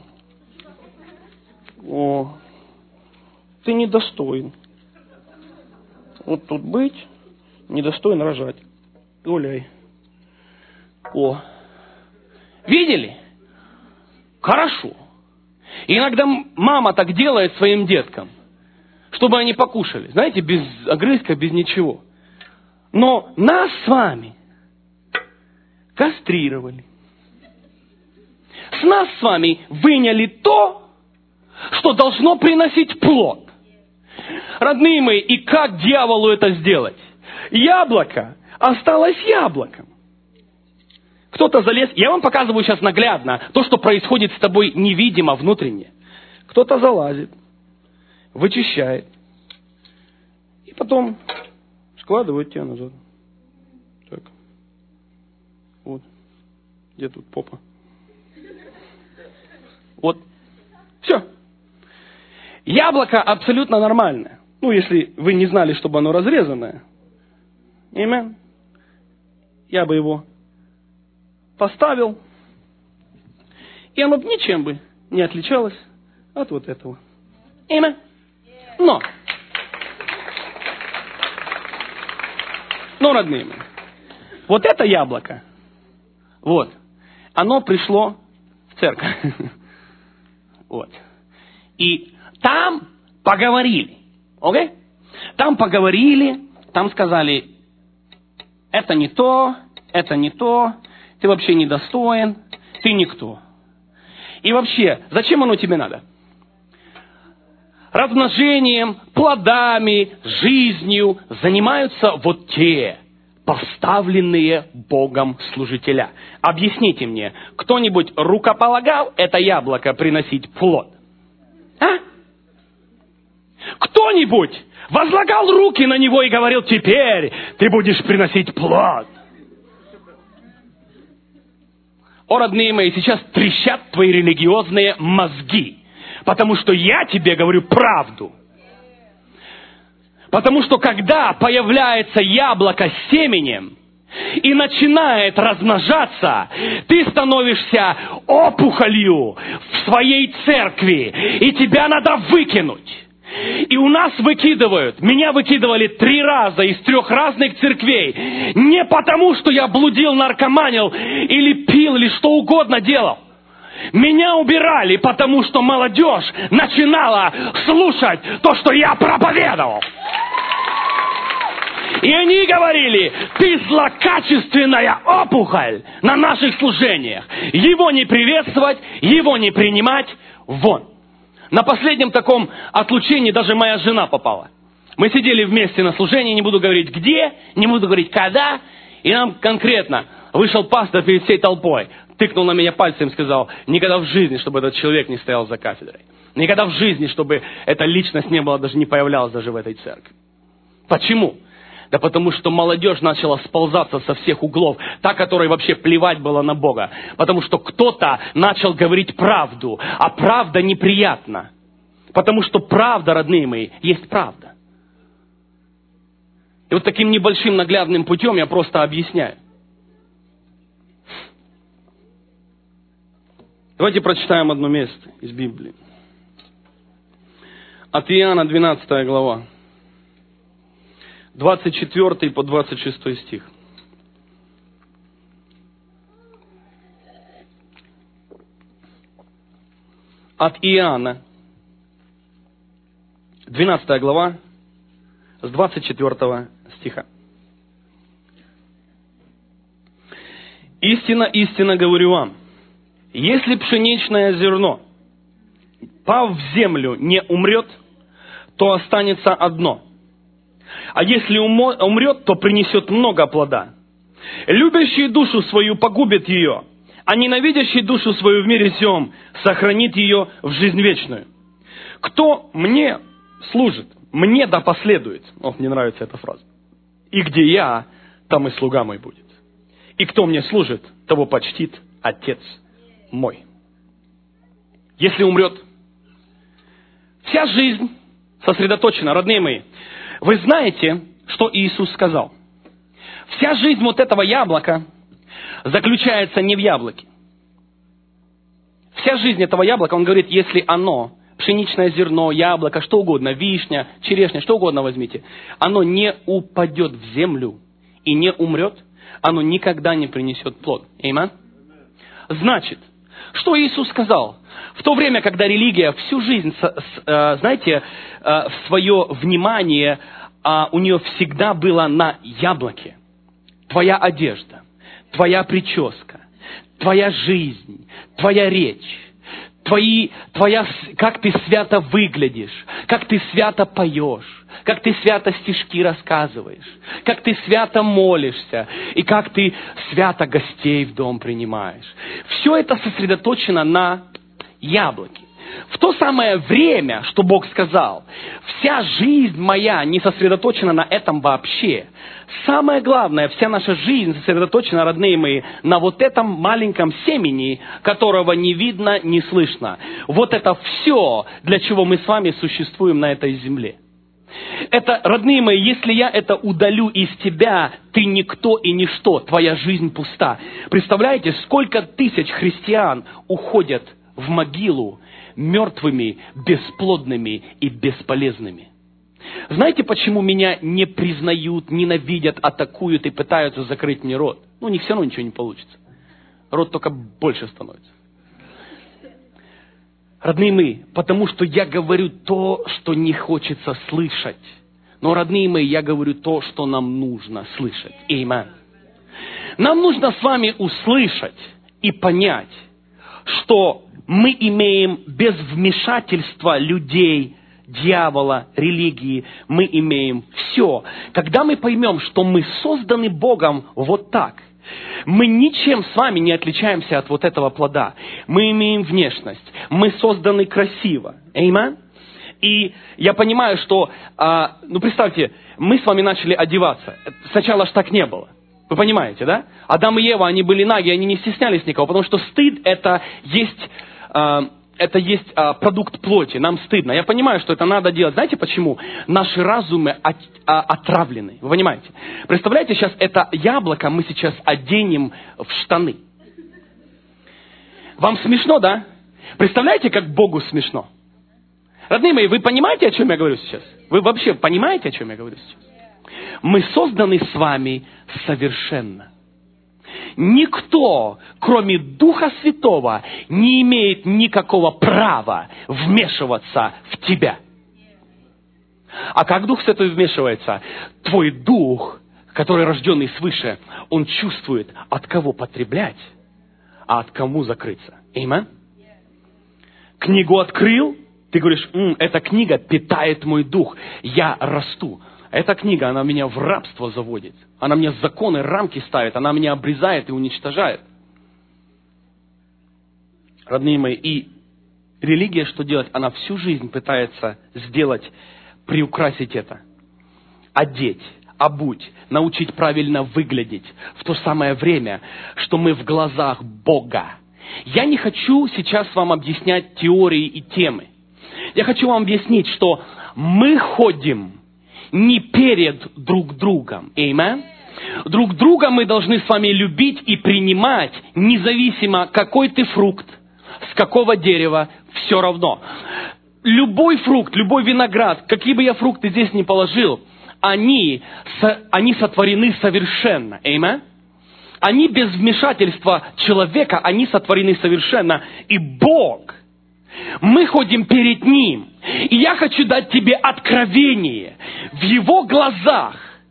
О, ты недостоин. Вот тут быть, недостоин рожать. Гуляй. О. Видели? Хорошо. И иногда мама так делает своим деткам, чтобы они покушали. Знаете, без огрызка, без ничего. Но нас с вами кастрировали. С нас с вами выняли то, что должно приносить плод. Родные мои, и как дьяволу это сделать? Яблоко осталось яблоком. Кто-то залез, я вам показываю сейчас наглядно то, что происходит с тобой невидимо, внутренне. Кто-то залазит, вычищает, и потом складывает тебя назад. Так. Вот. Где тут попа? Вот. Все. Яблоко абсолютно нормальное. Ну, если вы не знали, чтобы оно разрезанное. Аминь. Я бы его поставил. И оно ничем бы не отличалось от вот этого. Аминь. Но, родные мои, вот это яблоко, вот, оно пришло в церковь. Вот. И там поговорили. Окей? Там поговорили, там сказали, это не то, ты вообще недостоин, ты никто. И вообще, зачем оно тебе надо? Размножением, плодами, жизнью занимаются вот те поставленные Богом служителя. Объясните мне, кто-нибудь рукополагал это яблоко приносить плод? А? Кто-нибудь возлагал руки на него и говорил, теперь ты будешь приносить плод? О, родные мои, сейчас трещат твои религиозные мозги. Потому что я тебе говорю правду. Потому что когда появляется яблоко с семенем и начинает размножаться, ты становишься опухолью в своей церкви, и тебя надо выкинуть. И у нас выкидывают, меня выкидывали 3 раза из 3 разных церквей. Не потому, что я блудил, наркоманил, или пил, или что угодно делал. Меня убирали, потому что молодежь начинала слушать то, что я проповедовал. И они говорили, ты злокачественная опухоль на наших служениях. Его не приветствовать, его не принимать, вон. На последнем таком отлучении даже моя жена попала. Мы сидели вместе на служении, не буду говорить где, не буду говорить когда. И нам конкретно вышел пастор перед всей толпой, тыкнул на меня пальцем и сказал, никогда в жизни, чтобы этот человек не стоял за кафедрой. Никогда в жизни, чтобы эта личность не была, даже не появлялась даже в этой церкви. Почему? Да потому что молодежь начала сползаться со всех углов, та, которой вообще плевать было на Бога. Потому что кто-то начал говорить правду, а правда неприятна. Потому что правда, родные мои, есть правда. И вот таким небольшим наглядным путем я просто объясняю. Давайте прочитаем одно место из Библии. От Иоанна 12 глава. 24 по 26 стих. От Иоанна, 12 глава, с 24 стиха. «Истинно, истинно говорю вам, если пшеничное зерно, пав в землю, не умрет, то останется одно. А если умрет, то принесет много плода. Любящий душу свою погубит ее, а ненавидящий душу свою в мире сем сохранит ее в жизнь вечную. Кто мне служит, мне да последует». Мне нравится эта фраза. «И где я, там и слуга мой будет. И кто мне служит, того почтит Отец мой». Если умрет, вся жизнь сосредоточена, родные мои. Вы знаете, что Иисус сказал? Вся жизнь вот этого яблока заключается не в яблоке. Вся жизнь этого яблока, он говорит, если оно, пшеничное зерно, яблоко, что угодно, вишня, черешня, что угодно возьмите, оно не упадет в землю и не умрет, оно никогда не принесет плод. Аминь. Значит, что Иисус сказал? В то время, когда религия всю жизнь, знаете, свое внимание у нее всегда было на яблоке. Твоя одежда, твоя прическа, твоя жизнь, твоя речь, как ты свято выглядишь, как ты свято поешь, как ты свято стишки рассказываешь, как ты свято молишься и как ты свято гостей в дом принимаешь. Все это сосредоточено на яблоке. В то самое время, что Бог сказал, вся жизнь моя не сосредоточена на этом вообще. Самое главное, вся наша жизнь сосредоточена, родные мои, на вот этом маленьком семени, которого не видно, не слышно. Вот это все, для чего мы с вами существуем на этой земле. Это, родные мои, если я это удалю из тебя, ты никто и ничто, твоя жизнь пуста. Представляете, сколько тысяч христиан уходят в могилу мертвыми, бесплодными и бесполезными. Знаете, почему меня не признают, ненавидят, атакуют и пытаются закрыть мне рот? У них все равно ничего не получится. Рот только больше становится. Родные мои, потому что я говорю то, что не хочется слышать. Но, родные мои, я говорю то, что нам нужно слышать. Аминь. Нам нужно с вами услышать и понять, что мы имеем без вмешательства людей, дьявола, религии, мы имеем все. Когда мы поймем, что мы созданы Богом вот так, мы ничем с вами не отличаемся от вот этого плода. Мы имеем внешность, мы созданы красиво. Аминь. И я понимаю, что, представьте, мы с вами начали одеваться. Сначала ж так не было. Вы понимаете, да? Адам и Ева, они были наги, они не стеснялись никого, потому что стыд это есть продукт плоти, нам стыдно. Я понимаю, что это надо делать. Знаете почему? Наши разумы отравлены. Вы понимаете? Представляете, сейчас это яблоко мы сейчас оденем в штаны. Вам смешно, да? Представляете, как Богу смешно? Родные мои, вы понимаете, о чем я говорю сейчас? Вы вообще понимаете, о чем я говорю сейчас? Мы созданы с вами совершенно. Никто, кроме Духа Святого, не имеет никакого права вмешиваться в тебя. А как Дух Святой вмешивается? Твой Дух, который рожденный свыше, он чувствует, от кого потреблять, а от кому закрыться. Аминь. Книгу открыл, ты говоришь, эта книга питает мой дух, я расту. Эта книга, она меня в рабство заводит. Она мне законы, рамки ставит. Она меня обрезает и уничтожает. Родные мои, и религия что делает? Она всю жизнь пытается сделать, приукрасить это. Одеть, обуть, научить правильно выглядеть. В то самое время, что мы в глазах Бога. Я не хочу сейчас вам объяснять теории и темы. Я хочу вам объяснить, что мы ходим не перед друг другом. Аминь. Друг друга мы должны с вами любить и принимать, независимо, какой ты фрукт, с какого дерева, все равно. Любой фрукт, любой виноград, какие бы я фрукты здесь ни положил, они сотворены совершенно. Аминь. Они без вмешательства человека, они сотворены совершенно. И Бог, мы ходим перед Ним. И я хочу дать тебе откровение. В Его глазах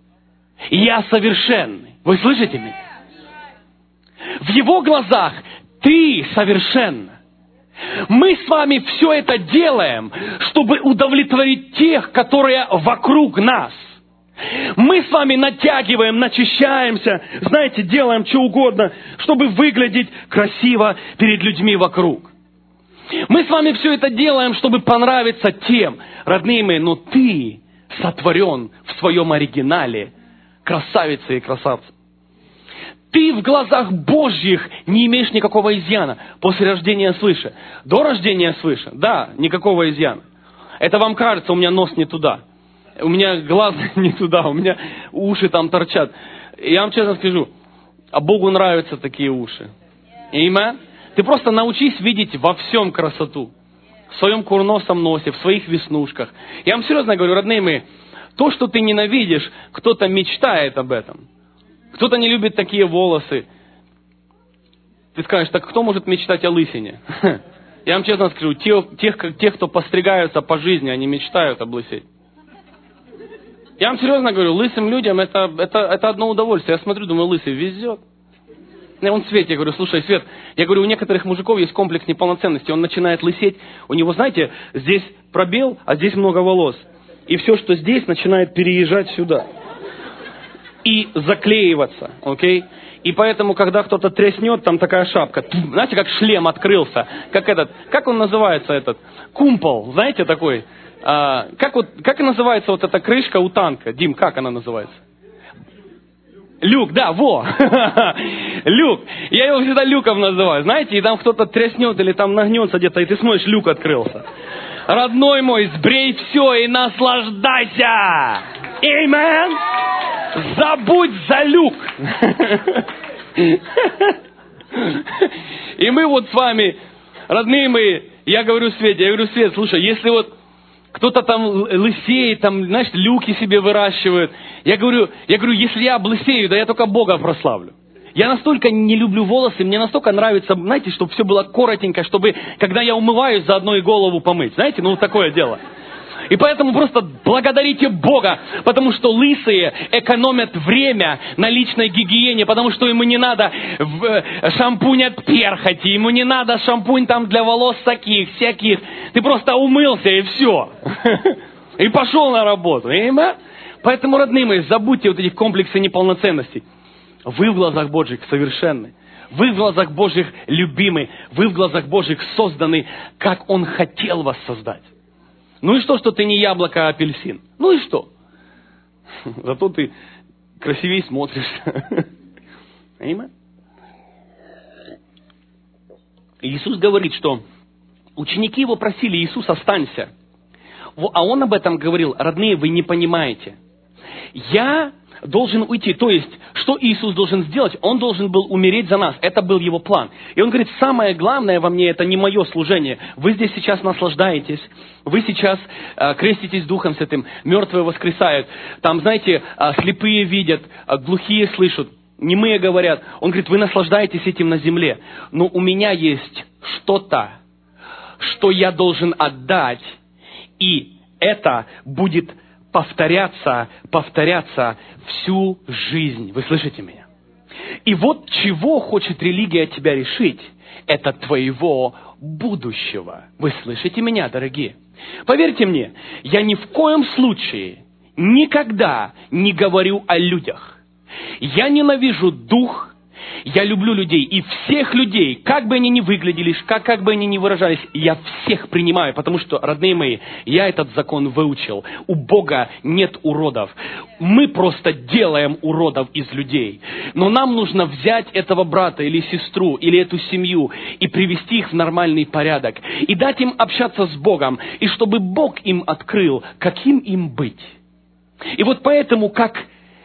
я совершенный. Вы слышите меня? В Его глазах ты совершенна. Мы с вами все это делаем, чтобы удовлетворить тех, которые вокруг нас. Мы с вами натягиваем, начищаемся, знаете, делаем что угодно, чтобы выглядеть красиво перед людьми вокруг. Мы с вами все это делаем, чтобы понравиться тем, родные мои, но ты сотворен в своем оригинале, красавица и красавцы. Ты в глазах Божьих не имеешь никакого изъяна после рождения свыше. До рождения свыше, да, никакого изъяна. Это вам кажется, у меня нос не туда, у меня глаз не туда, у меня уши там торчат. Я вам честно скажу, а Богу нравятся такие уши. Аминь. Ты просто научись видеть во всем красоту. В своем курносом носе, в своих веснушках. Я вам серьезно говорю, родные мои, то, что ты ненавидишь, кто-то мечтает об этом. Кто-то не любит такие волосы. Ты скажешь, так кто может мечтать о лысине? Я вам честно скажу, тех, кто постригаются по жизни, они мечтают облысеть. Я вам серьезно говорю, лысым людям это одно удовольствие. Я смотрю, думаю, лысый везет. Он Свет, я говорю, слушай, Свет, я говорю, у некоторых мужиков есть комплекс неполноценности, он начинает лысеть, у него, знаете, здесь пробел, а здесь много волос. И все, что здесь, начинает переезжать сюда. И заклеиваться, окей? И поэтому, когда кто-то треснет, там такая шапка. Знаете, как шлем открылся. Как он называется этот? Кумпол. Знаете такой? Как называется вот эта крышка у танка? Дим, как она называется? Люк, да, во. Люк. Я его всегда люком называю. Знаете, и там кто-то треснет или там нагнется где-то, и ты смотришь, люк открылся. Родной мой, сбрей все и наслаждайся. Amen. Забудь за люк. И мы вот с вами, родные мои, я говорю Свете, Свет, слушай, если вот кто-то там лысеет, там, знаешь, люки себе выращивает. Я говорю, если я облысею, да я только Бога прославлю. Я настолько не люблю волосы, мне настолько нравится, знаете, чтобы все было коротенько, чтобы, когда я умываюсь, заодно и голову помыть. Знаете, ну такое дело. И поэтому просто благодарите Бога, потому что лысые экономят время на личной гигиене, потому что ему не надо шампунь от перхоти, ему не надо шампунь там для волос таких, всяких. Ты просто умылся и все. И пошел на работу. Поэтому, родные мои, забудьте вот этих комплексов неполноценности. Вы в глазах Божьих совершенны. Вы в глазах Божьих любимы. Вы в глазах Божьих созданы, как Он хотел вас создать. Ну и что ты не яблоко, а апельсин? Ну и что? Зато ты красивее смотришься. Понимаете? Иисус говорит, что ученики Его просили: Иисус, останься. А Он об этом говорил: родные, вы не понимаете. Я должен уйти. То есть, что Иисус должен сделать? Он должен был умереть за нас. Это был Его план. И Он говорит: самое главное во мне — это не мое служение. Вы здесь сейчас наслаждаетесь. Вы сейчас креститесь Духом Святым. Мертвые воскресают. Там, знаете, слепые видят, глухие слышат, немые говорят. Он говорит: вы наслаждаетесь этим на земле. Но у меня есть что-то, что я должен отдать. И это будет повторяться всю жизнь. Вы слышите меня? И вот чего хочет религия от тебя решить? Это твоего будущего. Вы слышите меня, дорогие? Поверьте мне, я ни в коем случае никогда не говорю о людях. Я ненавижу дух. Я люблю людей, и всех людей, как бы они ни выглядели, как бы они ни выражались, я всех принимаю, потому что, родные мои, я этот закон выучил. У Бога нет уродов. Мы просто делаем уродов из людей. Но нам нужно взять этого брата или сестру, или эту семью, и привести их в нормальный порядок, и дать им общаться с Богом, и чтобы Бог им открыл, каким им быть. И вот поэтому, как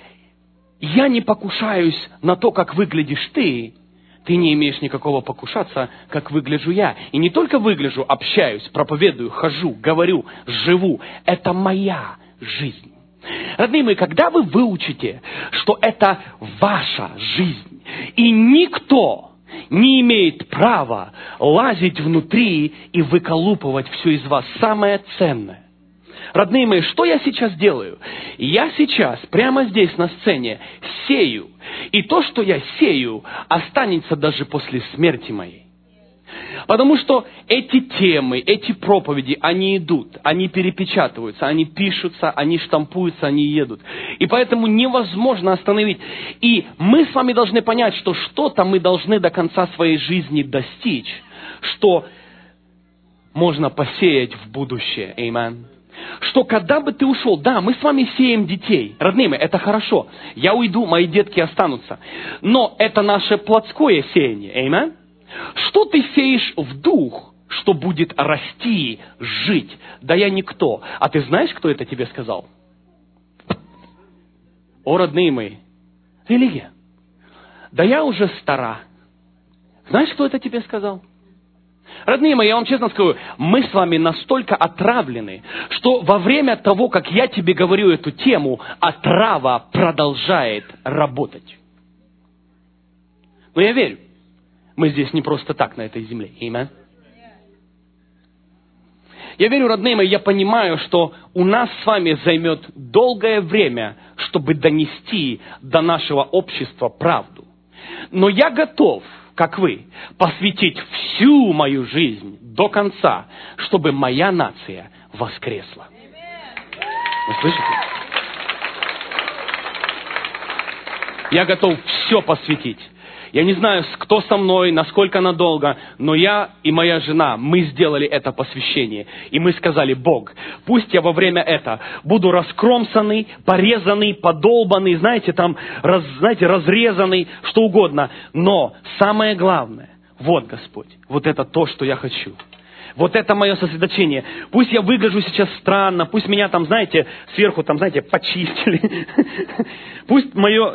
я не покушаюсь на то, как выглядишь ты не имеешь никакого покушаться, как выгляжу я. И не только выгляжу, общаюсь, проповедую, хожу, говорю, живу. Это моя жизнь. Родные мои, когда вы выучите, что это ваша жизнь, и никто не имеет права лазить внутри и выколупывать все из вас самое ценное. Родные мои, что я сейчас делаю? Я сейчас, прямо здесь на сцене, сею. И то, что я сею, останется даже после смерти моей. Потому что эти темы, эти проповеди, они идут, они перепечатываются, они пишутся, они штампуются, они едут. И поэтому невозможно остановить. И мы с вами должны понять, что что-то мы должны до конца своей жизни достичь, что можно посеять в будущее. Аминь. Что когда бы ты ушел, да, мы с вами сеем детей. Родные мои, это хорошо. Я уйду, мои детки останутся. Но это наше плотское сеяние. Аминь. Что ты сеешь в дух, что будет расти, жить? Да я никто. А ты знаешь, кто это тебе сказал? О, родные мои, религия. Да я уже стара. Знаешь, кто это тебе сказал? Родные мои, я вам честно скажу, мы с вами настолько отравлены, что во время того, как я тебе говорю эту тему, отрава продолжает работать. Но я верю, мы здесь не просто так на этой земле. Аминь. Я верю, родные мои, я понимаю, что у нас с вами займет долгое время, чтобы донести до нашего общества правду. Но я готов, как вы, посвятить всю мою жизнь до конца, чтобы моя нация воскресла. Вы слышите? Я готов все посвятить. Я не знаю, кто со мной, насколько надолго, но я и моя жена, мы сделали это посвящение. И мы сказали: Бог, пусть я во время этого буду раскромсанный, порезанный, подолбанный, разрезанный, что угодно. Но самое главное, вот, Господь, вот это то, что я хочу. Вот это мое сосредоточение. Пусть я выгляжу сейчас странно, пусть меня сверху почистили. Пусть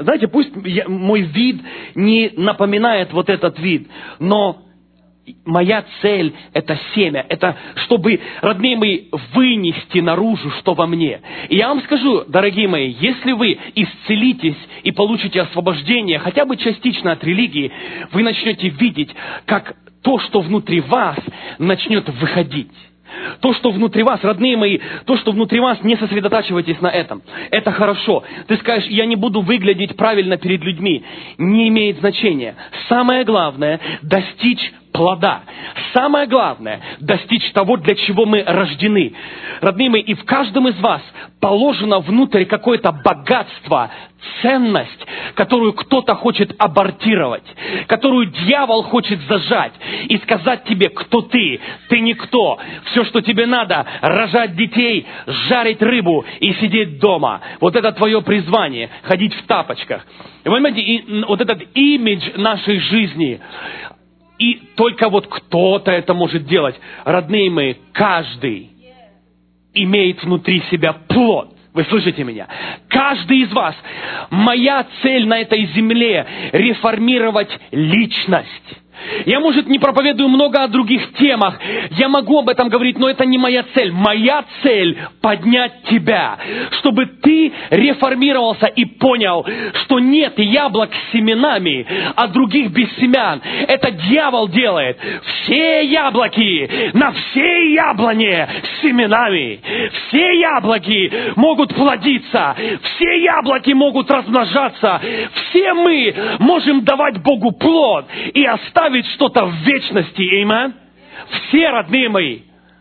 мой вид не напоминает вот этот вид. Но моя цель – это семя. Это чтобы, родные мои, вынести наружу, что во мне. И я вам скажу, дорогие мои, если вы исцелитесь и получите освобождение, хотя бы частично от религии, вы начнете видеть, как то, что внутри вас, начнет выходить. То, что внутри вас, родные мои, то, что внутри вас, не сосредотачивайтесь на этом. Это хорошо. Ты скажешь: я не буду выглядеть правильно перед людьми. Не имеет значения. Самое главное – достичь плода. Самое главное – достичь того, для чего мы рождены. Родные мои, и в каждом из вас положено внутрь какое-то богатство, ценность, которую кто-то хочет абортировать, которую дьявол хочет зажать и сказать тебе: кто ты? Ты никто. Все, что тебе надо, рожать детей, жарить рыбу и сидеть дома. Вот это твое призвание, ходить в тапочках. И вы понимаете, и вот этот имидж нашей жизни, и только вот кто-то это может делать. Родные мои, каждый имеет внутри себя плод. Вы слышите меня? Каждый из вас. Моя цель на этой земле – реформировать личность. Я, может, не проповедую много о других темах. Я могу об этом говорить, но это не моя цель. Моя цель – поднять тебя, чтобы ты реформировался и понял, что нет яблок с семенами, а других без семян. Это дьявол делает. Все яблоки на все яблоне с семенами. Все яблоки могут плодиться. Все яблоки могут размножаться. Все мы можем давать Богу плод и оставить что-то в вечности. Аминь. Все, родные мои.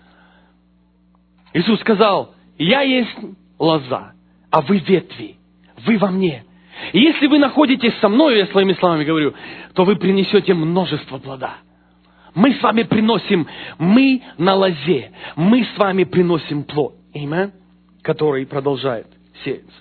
Иисус сказал: я есть лоза, а вы ветви. Вы во мне. И если вы находитесь со мной, я своими словами говорю, то вы принесете множество плода. Мы с вами приносим, мы на лозе, мы с вами приносим плод. Аминь. Который продолжает сеяться.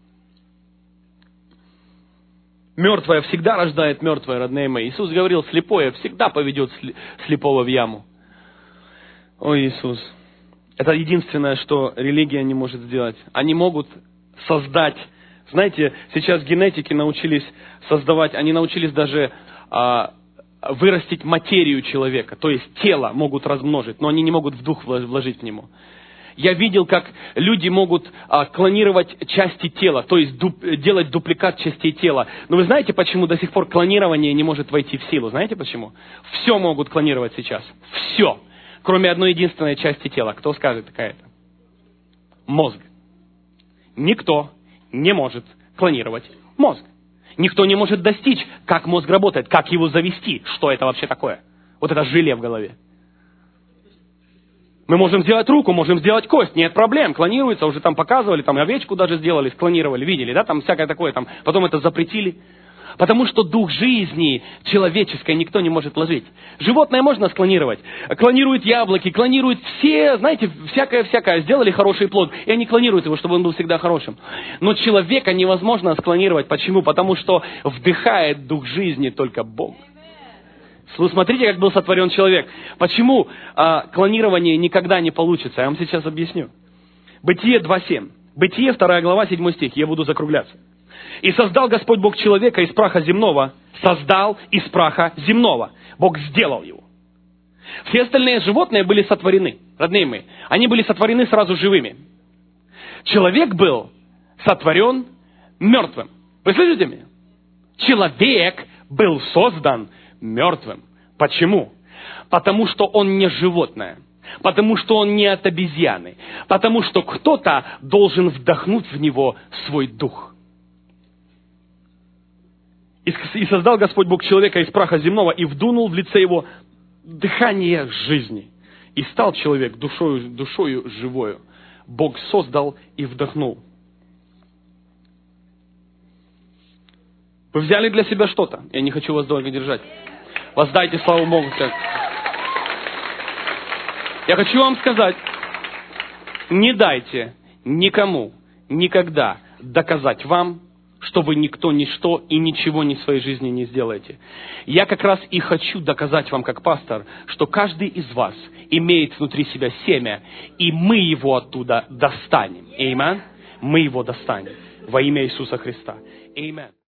Мертвое всегда рождает мертвое, родные мои. Иисус говорил: слепое всегда поведет слепого в яму. Ой, Иисус. Это единственное, что религия не может сделать. Они могут создать. Знаете, сейчас генетики научились создавать, они научились даже вырастить материю человека. То есть тело могут размножить, но они не могут в дух вложить в него. Я видел, как люди могут клонировать части тела, то есть делать дупликат частей тела. Но вы знаете, почему до сих пор клонирование не может войти в силу? Знаете почему? Все могут клонировать сейчас. Все. Кроме одной единственной части тела. Кто скажет, какая это? Мозг. Никто не может клонировать мозг. Никто не может достичь, как мозг работает, как его завести. Что это вообще такое? Вот это желе в голове. Мы можем сделать руку, можем сделать кость, нет проблем, клонируется, уже там показывали, там овечку даже сделали, склонировали, видели, да, там всякое такое, там, потом это запретили. Потому что дух жизни человеческой никто не может вложить. Животное можно склонировать. Клонируют яблоки, клонируют все, знаете, всякое. Сделали хороший плод, и они клонируют его, чтобы он был всегда хорошим. Но человека невозможно склонировать. Почему? Потому что вдыхает дух жизни только Бог. Вы смотрите, как был сотворен человек. Почему клонирование никогда не получится? Я вам сейчас объясню. Бытие 2.7. Бытие 2 глава 7 стих. Я буду закругляться. «И создал Господь Бог человека из праха земного». Создал из праха земного. Бог сделал его. Все остальные животные были сотворены. Родные мои. Они были сотворены сразу живыми. Человек был сотворен мертвым. Вы слышите меня? Человек был создан мертвым. Почему? Потому что он не животное. Потому что он не от обезьяны. Потому что кто-то должен вдохнуть в него свой дух. И создал Господь Бог человека из праха земного и вдунул в лице его дыхание жизни. И стал человек душою живою. Бог создал и вдохнул. Вы взяли для себя что-то. Я не хочу вас долго держать. Воздайте славу Богу. Я хочу вам сказать, не дайте никому никогда доказать вам, что вы никто, ничто и ничего ни в своей жизни не сделаете. Я как раз и хочу доказать вам, как пастор, что каждый из вас имеет внутри себя семя, и мы его оттуда достанем. Аминь. Мы его достанем во имя Иисуса Христа. Аминь.